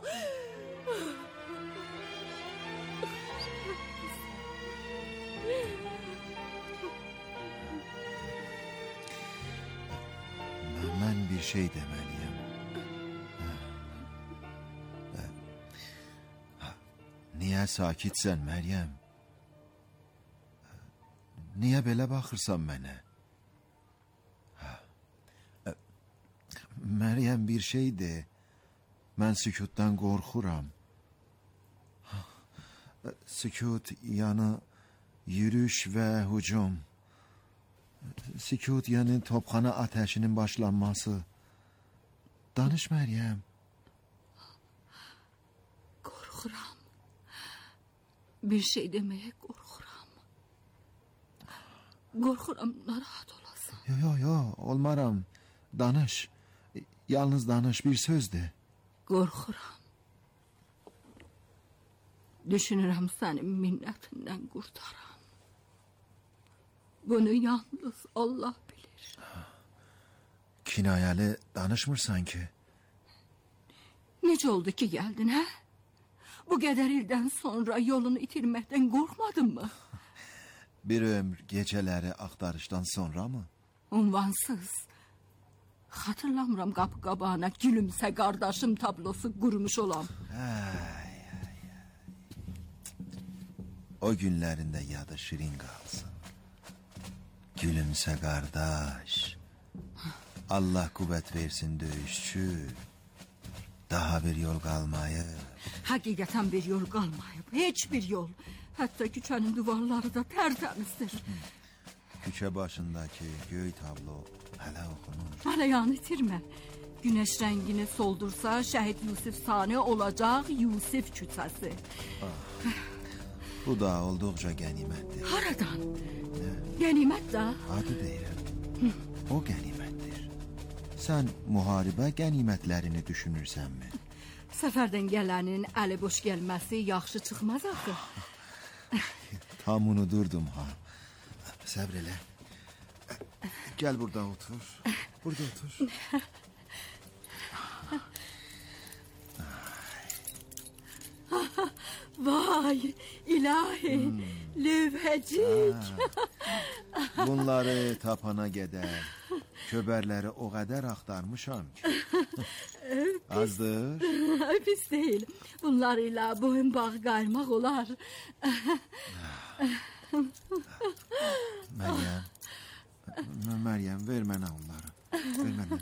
Mən bir şey deməliyəm. Niyə sakitsən, Məryəm? Niyə belə baxırsan mənə? Məryəm, bir şey de. Mən sükutdan qorxuram. Sükut yəni yürüyüş və hücum. Sükut yəni topxana ateşinin başlanması. Danış, Məryəm. Qorxuram. Bir şey deməyə qorxuram. Qorxuram, narahat olasın. Yo, yo, yo, olmaram. Danış. Yalnız danış, bir söz de. Qorxuram. Düşünürəm sənin minnətindən qurtaram. Bunu yalnız Allah bilir. Kinayəli danışmırsan ki. Necə oldu ki gəldin, hə? Bu qədər ildən sonra yolunu itirməkdən qorxmadın mı? Bir ömür gecələri axtarışdan sonra mı? Unvansız. Xatırlamıram qapı qabağına gülümsə qardaşım tablosu qurmuş olam. Ay, ay, ay. O günlərində yadı şirin qalsın. Gülümsə qardaş. Allah qüvvət versin döyüşçü. Daha bir yol qalmayıb. Həqiqətən bir yol qalmayıb. Heç bir yol. Hətta küçənin duvarları da tərtəmizdir. Küçə başındakı göy tablo hələ oxunur. Hələyanı itirmə. Günəş rəngini soldursa şəhid Yusif Sani olacaq Yusif küçəsi. Ah, bu da olduqca qənimətdir. Haradan? Qənimət də? Adı deyirəm. O qənimətdir. Sən müharibə qənimətlərini düşünürsənmi? Səfərdən gələnin əli boş gəlməsi yaxşı çıxmaz axı. Tam unudurdum ha. Səbr elə. Gəl burada otur. Burada otur. Vay ilahi, hmm. lövhəcik. Bunları tapana qədər köbərləri o qədər axtarmışam ki. Azdır. Pis deyil. Bunlarıyla boyun bağı qaymaq olar. Məryəm, Məryəm, ver mənə onları. Ver mənə.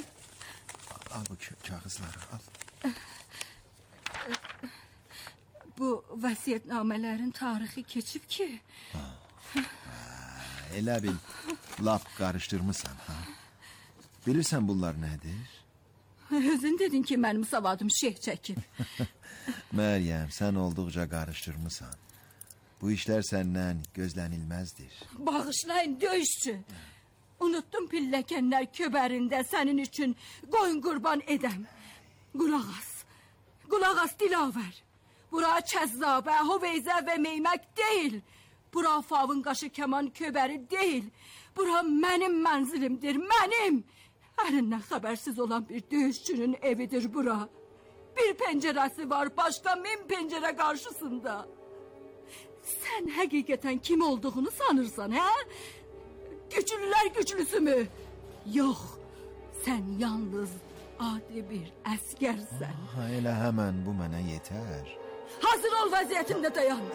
Al bu kağızları, al. Bu vəsiyyətnamələrin tarixi keçib ki. Ha. Ha. Elə bil lap qarışdırmısan, ha? Bilirsən bunlar nədir? Özün dedin ki, mənim savadım şeyh çəkib. Məryəm, sən olduqca qarışdırmısan. Bu işlər səndən gözlənilməzdir. Bağışlayın döyüşçü. Unuttum pilləkənlər köbərində sənin üçün qoyun qurban edəm. Qulaq as, qulaq as Dilavər. Bura Kəzzabə, Huveyzə və Meymək deyil. Bura Favın qaşı kəman köbəri deyil. Bura mənim mənzilimdir, mənim. Ərindən xəbərsiz olan bir döyüşçünün evidir bura. Bir pəncərəsi var, başqa min pəncərə qarşısında. Sən həqiqətən kim olduğunu sanırsan, hə? Güclülər güclüsü mü? Yox, sən yalnız adi bir əskərsən. Ha, elə həmən bu mənə yetər. Hazır ol, vəziyyətində dayan.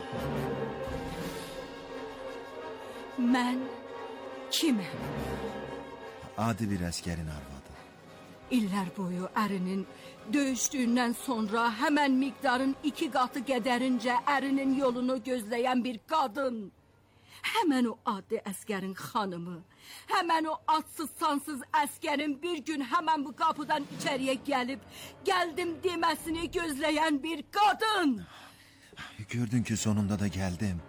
Mən kiməm? Adi bir əskərin arvadı. İllər boyu ərinin döyüşdüyündən sonra həmən miqdarın iki qatı qədərincə ərinin yolunu gözləyən bir qadın. Həmən o adi əskərin xanımı, həmən o adsız sansız əskərin bir gün həmən bu qapıdan içəriyə gəlib, gəldim deməsini gözləyən bir qadın. Gördün ki, sonunda da gəldim.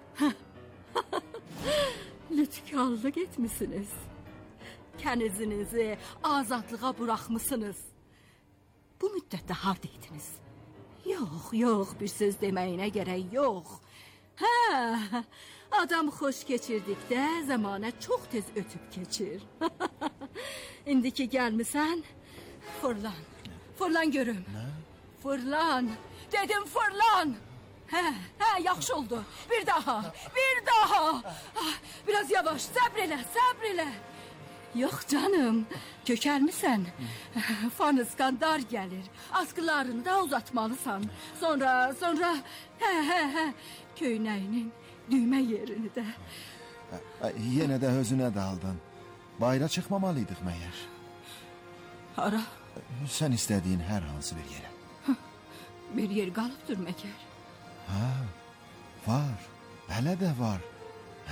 Lütkarlıq etmisiniz. Kənizinizi azadlığa buraxmısınız. Bu müddətdə hardaydınız? Yox, yox, bir söz deməyinə gərək yox. Hə, adam xoş keçirdikdə zamanə çox tez ötüb keçir. İndi ki gəlmisən, fırlan, fırlan görüm. Nə? Fırlan, dedim fırlan. Hə, hə, yaxşı oldu. Bir daha, bir daha. Biraz yavaş, səbr elə, səbr elə. Yox canım, kökəlmisən. Fanıskan dar gəlir. Askılarını da uzatmalısan. Sonra, sonra, hə, hə, hə, köynəyinin düymə yerini də. Yenə də özünə daldın. Bayra çıxmamalıydıq məyər? Hara? Sən istədiyin hər hansı bir yerə. Bir yer qalıbdır məkər. Ha, var, hələ də var.